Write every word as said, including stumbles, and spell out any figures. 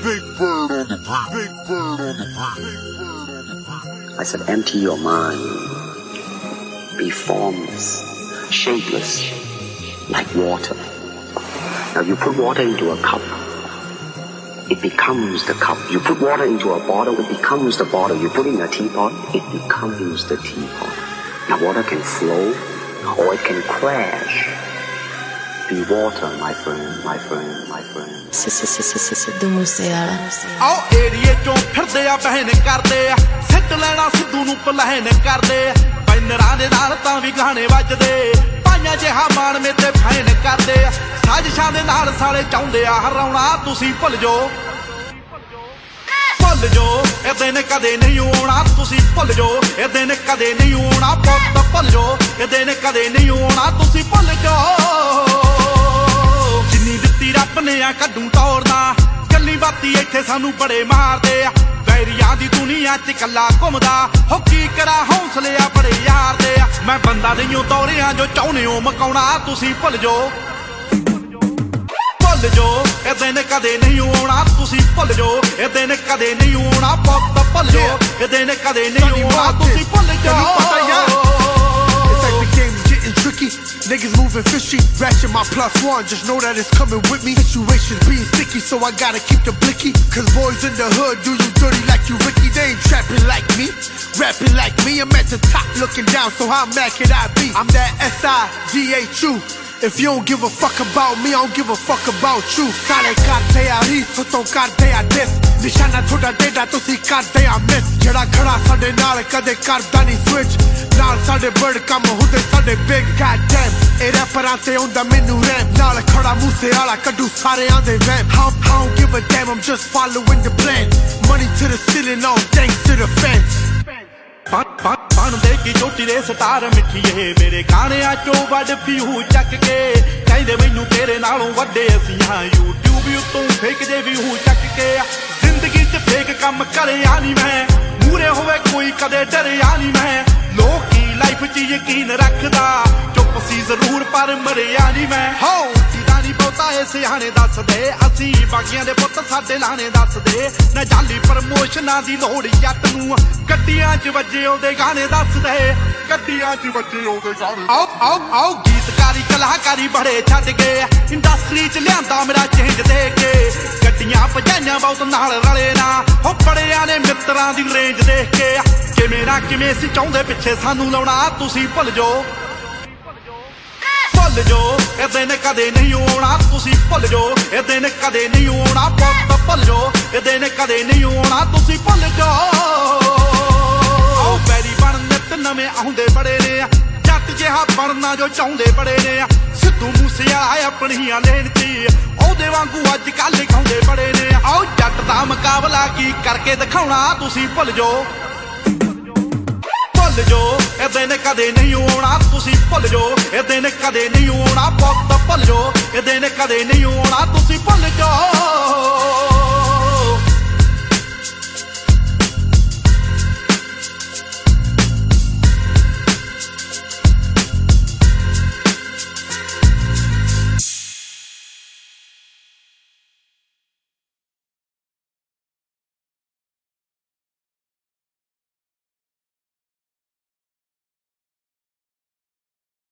Big bird on the beat. Big bird on the beat. I said, empty your mind. Be formless, shapeless, like water. Now you put water into a cup, it becomes the cup. You put water into a bottle, it becomes the bottle. You put in a teapot, it becomes the teapot. Now water can flow or it can crash. Be water, my friend, my friend, my friend. Sidhu Moosewala ਆਓ ਏਰੀਏ ਚੋਂ ਫਿਰਦੇ ਆ ਬਹਿਨ ਕਰਦੇ ਆ ਸਿੱਟ ਲੈਣਾ ਸਿੱਧੂ ਨੂੰ ਪਲਹਿਨ ਕਰਦੇ ਬੈਨਰਾਂ ਦੇ ਨਾਲ ਤਾਂ ਵੀ ਗਾਣੇ ਵੱਜਦੇ ਪਾਈਆਂ ਜਿਹਾ ਮਾਣ ਮੇਤੇ ਫੈਨ ਕਰਦੇ ਸਾਜ਼ਿਸ਼ਾਂ ਦੇ ਨਾਲ ਸਾਲੇ ਚਾਹੁੰਦੇ ਆ ਹਰਾਉਣਾ ਤੁਸੀਂ ਭੁੱਲ ਜਾਓ ਭੁੱਲ ਜਾਓ ਇਹ ਦਿਨ ਕਦੇ ਨਹੀਂ ਆਉਣਾ ਤੁਸੀਂ ਭੁੱਲ ਜਾਓ ਇਹ ਦਿਨ ਕਦੇ ਨਹੀਂ ਆਉਣਾ ਪੁੱਤ ਭੁੱਲ ਜਾਓ ਇਹ ਦਿਨ ਕਦੇ ਨਹੀਂ ਆਉਣਾ ਤੁਸੀਂ ਭੁੱਲ ਜਾਓ ਜਿੰਨੀ ਦਿੱਤੀ ਰੱਬ ਨੇ ਆ ਕੱਢੂ ਤੋੜਦਾ ਕੱਲੀ ਬਾਤੀ ਇੱਥੇ ਸਾਨੂੰ ਬੜੇ ਮਾਰਦੇ ਆ ਵੈਰੀਆਂ ਦੀ ਦੁਨੀਆ ਚ ਕੱਲਾ ਘੁੰਮਦਾ ਹੋ ਕੀ ਕਰਾਂ ਹੌਸਲੇ ਆ ਬੜੇ ਯਾਰ ਦੇ ਆ ਮੈਂ ਬੰਦਾ ਨਹੀਂ ਤੋਰਿਆਂ ਜੋ ਚਾਹੁੰਦੇ ਹੋ ਮਕਾਉਣਾ ਤੁਸੀਂ ਭੁੱਲ ਜਾਓ ਭੁੱਲ ਜਾਓ ਇਹ ਦਿਨ ਕਦੇ ਨਹੀਂ ਆਉਣਾ ਤੁਸੀਂ ਭੁੱਲ ਜਾਓ ਇਹ ਦਿਨ ਕਦੇ ਨਹੀਂ ਆਉਣਾ ਪੁੱਤ ਭੁੱਲ ਜਾਓ ਇਹ ਦਿਨ ਕਦੇ ਨਹੀਂ ਆਉਣਾ ਤੁਸੀਂ ਭੁੱਲ ਜਾਓ Tricky, niggas moving fishy, ratchet my plus one, just know that it's coming with me. Situations being sticky, so I gotta keep the blicky. Cause boys in the hood do you dirty like you Ricky. They ain't trapping like me, rapping like me. I'm at the top looking down, so how mad can I be? I'm that S I D H U. If you don't give a fuck about me, I don't give a fuck about you. Sale karte a ri, soto karte a dis. Nishana thoda deda, tusi karte a miss. Jada khada sade naal kade karda nahi switch. Naal sade bird kam hunde sade big. Goddamn, eh rapperan te onda menu ram. Naal khada Moosewala kaddu sareyan de vamp. I don't give a damn, I'm just following the plan. Money to the ceiling, all thanks to the fans. ਪਾਣ ਦੇ ਕੀ ਚੋਟੀ ਦੇ star ਮਿੱਠੀਏ ਮੇਰੇ ਗਾਣਿਆਂ ਚੋਂ ਵੱਡ ਫਿਊ ਚੱਕ ਕੇ ਕਹਿੰਦੇ ਮੈਨੂੰ ਤੇਰੇ ਨਾਲੋਂ ਵੱਡੇ ਅਸੀਂ ਹਾਂ YouTube ਉੱਤੋਂ ਫੇਕ ਜੇ ਵਿਊ ਚੱਕ ਕੇ ਜ਼ਿੰਦਗੀ 'ਚ ਫੇਕ ਕੰਮ ਕਰਿਆ ਨਹੀਂ ਮੈਂ ਮੂਰੇ ਹੋਵੇ ਕੋਈ ਕਦੇ ਡਰਿਆ ਨਹੀਂ ਮੈਂ ਲੋਕੀ ਲਾਈਫ 'ਚ ਯਕੀਨ ਰੱਖਦਾ ਚੁੱਪ ਸੀ ਜ਼ਰੂਰ ਪਰ ਮਰਿਆ ਨਹੀਂ ਮੈਂ ਹੋ ਨਹੀਂ ਬਹੁਤਾ ਇਹ ਸਿਆਣੇ ਦੱਸਦੇ ਅਸੀਂ ਬਾਗੀਆਂ ਦੇ ਪੁੱਤ ਸਾਡੇ ਲਾਣੇ ਦੱਸਦੇ ਨਾ ਜਾਲੀ ਪ੍ਰਮੋਸ਼ਨਾਂ ਦੀ ਲੋੜ ਜੱਟ ਨੂੰ ਗੱਡੀਆਂ 'ਚ ਵੱਜੇ ਉਹਦੇ ਗਾਣੇ ਦੱਸਦੇ ਗੱਡੀਆਂ 'ਚ ਵੱਜੇ ਉਹਦੇ ਗਾਣੇ ਆਓ ਆਓ ਆਓ ਗੀਤਕਾਰੀ ਕਲਾਕਾਰੀ ਬੜੇ ਛੱਡ ਗਏ ਇੰਡਸਟਰੀ 'ਚ ਲਿਆਂਦਾ ਮੇਰਾ ਚੇਂਜ ਦੇ ਕੇ ਗੱਡੀਆਂ ਭਜਾਈਆਂ ਬਹੁਤ ਨਾਲ ਰਲੇ ਨਾ ਹੋ ਬੜਿਆਂ ਨੇ ਮਿੱਤਰਾਂ ਦੀ ਰੇਂਜ ਦੇਖ ਕੇ ਕਿਵੇਂ ਨਾ ਕਿਵੇਂ ਸੀ ਚਾਹੁੰਦੇ ਪਿੱਛੇ ਸਾਨੂੰ ਲਾਉਣਾ ਤੁਸੀਂ ਭੁੱਲ ਜਾਓ ਭੁੱਲ ਜਾਓ ਇਹ ਦਿਨ ਕਦੇ ਨਹੀਂ ਆਉਣਾ ਤੁਸੀਂ ਭੁੱਲ ਜਾਓ ਇਹ ਦਿਨ ਕਦੇ ਨਹੀਂ ਆਉਣਾ ਪੁੱਤ ਭੁੱਲ ਜਾਓ ਇਹ ਦਿਨ ਕਦੇ ਨਹੀਂ ਆਉਣਾ ਤੁਸੀਂ ਭੁੱਲ ਜਾਓ ਆਓ ਬੈਰੀ ਬਣ ਨਿੱਤ ਨਵੇਂ ਆਉਂਦੇ ਬੜੇ ਨੇ ਜੱਟ ਜਿਹਾ ਬਣਨਾ ਜੋ ਚਾਹੁੰਦੇ ਬੜੇ ਨੇ ਸਿੱਧੂ ਮੂਸੇਵਾਲਾ ਆਪਣੀਆਂ ਲੈਣ 'ਚ ਉਹਦੇ ਵਾਂਗੂ ਅੱਜ ਕੱਲ੍ਹ ਗਾਉਂਦੇ ਬੜੇ ਨੇ ਆਓ ਜੱਟ ਦਾ ਮੁਕਾਬਲਾ ਕੀ ਕਰਕੇ ਦਿਖਾਉਣਾ ਤੁਸੀਂ ਭੁੱਲ ਜਾਓ ਭੁੱਲ ਜਾਓ ਇਹ ਦਿਨ ਕਦੇ ਨਹੀਂ ਆਉਣਾ ਤੁਸੀਂ ਭੁੱਲ ਜਾਓ ਇਹ ਦਿਨ ਕਦੇ ਨਹੀਂ ਆਉਣਾ ਪੁੱਤ ਭੁੱਲ ਜਾਓ ਇਹ ਦਿਨ ਕਦੇ ਨਹੀਂ ਆਉਣਾ ਤੁਸੀਂ ਭੁੱਲ ਜਾਓ